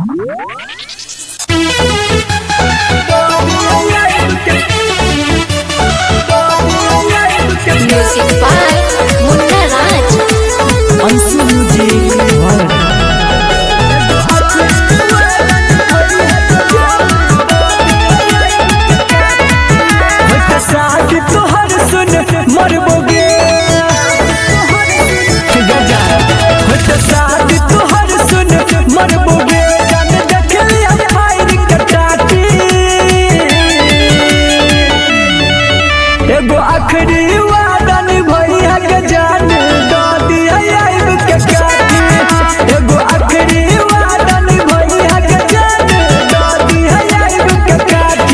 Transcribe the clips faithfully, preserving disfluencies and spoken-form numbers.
Music by Munna Raj. Ansu Music World. साथ तोहर सुन मरबोगे साथ तोहर सुन मरबोगे जान देख लिया फायर कटाती एगो आखिरी वादा निभैया के जान दो दिया आइब के काटी एगो आखिरी वादा निभैया के जान दो दिया आइब के काटी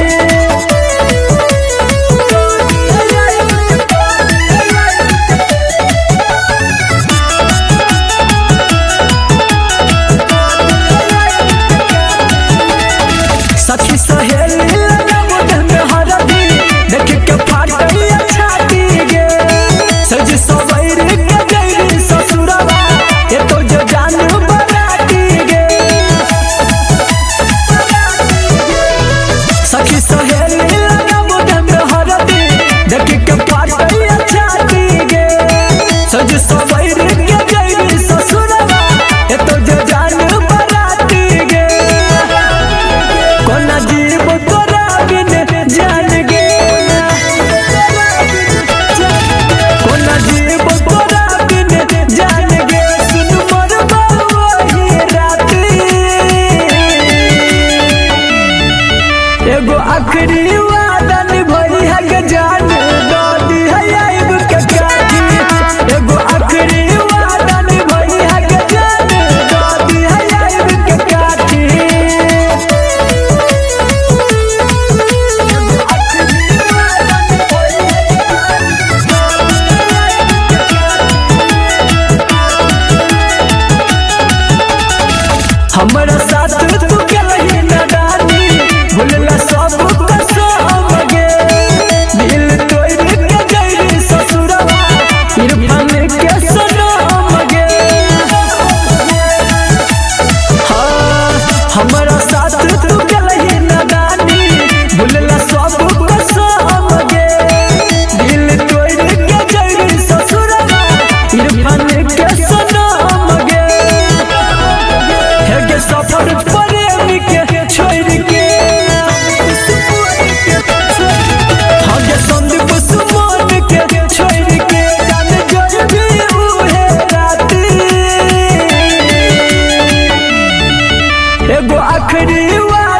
सखी सहेली लगा मुझे में हरदी देख के फाटैया छाती गे सज सवैर के गईली ससुरवा ये तो जो जान बराती गे सखी सहेली लगा मुझे में हरदी देख के फाटैया छाती गे सज सवैर के गईली ससुरवा ये तो जो जान बराती गे कोना जीव तोरा बिन जान गे कोना जीव तोरा बिन जान गे सुन मोर वही राती एगो आखिरी वादा निभैया के जान दो दिया आइब के काटी एगो आखिरी वादा निभैया के जान दो दिया आइब के काटी हमरा साथ तू कहीं न डाली भूलला सब कसम गे दिल तोड़ के गईली ससुरवा इरफान के सनम गे हाँ हमरा साथ तू कहीं न डाली भूलला सब कसम गे दिल तोड़ के गईली ससुरवा इरफान के सनम गे हेगे सफर प्रेमी के छोड़ के हेगे संदीप सुमन के छोड़ के जान जल्दी उहे राती एगो आखिरी